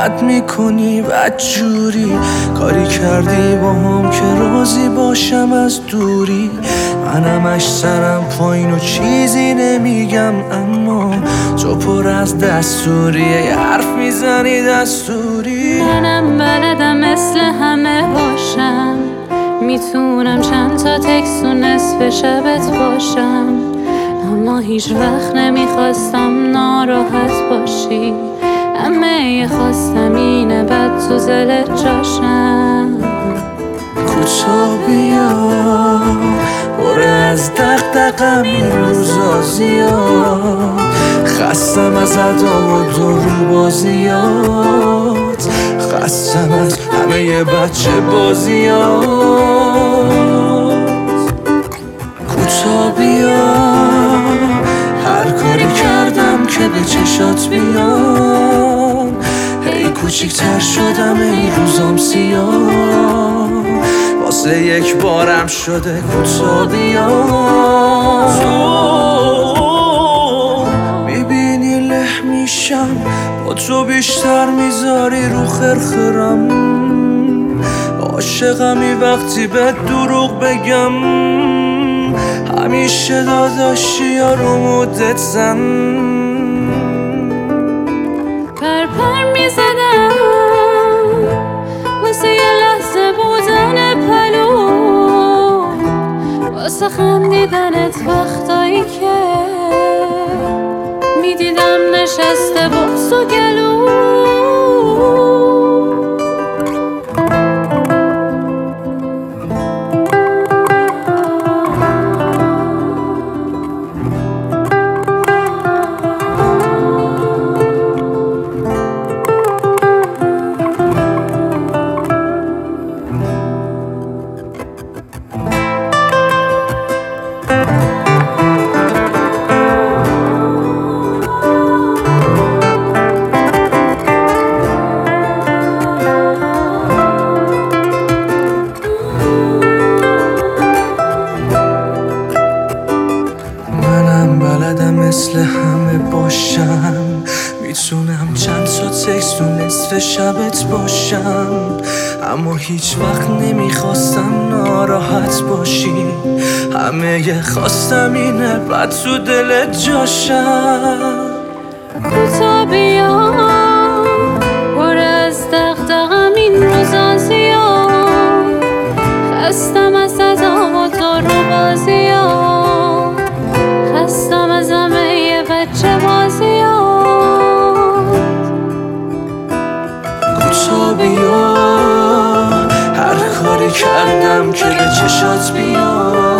بد میکنی بدجوری، کاری کردی با هم که راضی باشم از دوری. منمش سرم پایین و چیزی نمیگم، اما تو پر از دستوری، یه حرف میزنی دستوری. منم بلدم مثل همه باشم، میتونم چند تا تکست و نصف شبت باشم، اما هیچ وقت نمیخواستم ناراحت باشی. همه خواستم اینه بد تو زلت جاشم. کوتا بیا پر از دغدغه‌م این روزا زیاد، خستم از ادا و درو بازیات، خستم از همه بچه بازیات. کوتا بیا هر کاری کردم که به چشات بیام، هی کوچیکتر شدم ای روزام سیاه، واسه یک بارم شده کوتا بیا. تو میبینی له میشم با تو بیشتر میذاری رو خرخرم، عاشقمی وقتی به دروغ بگم، همیشه داداشی یا رو مدت زن. پر میزدم واسه یه لحظه بودن پلو، واسه خندیدنت وقتایی که میدیدم نشسته بغض و گلو. مثل همه باشم، میتونم چند تا تکست و نصف شبت باشم، اما هیچ وقت نمیخواستم ناراحت باشی. همه خواستم اینه بد تو دلت جاشم. کوتا بیا پر از دغدغه‌م این روزا زیاد، خستم از ادا و درو بازیات، خستم از همه بچه بازیات. کوتا بیا هر کاری کردم که به چشات بیاد،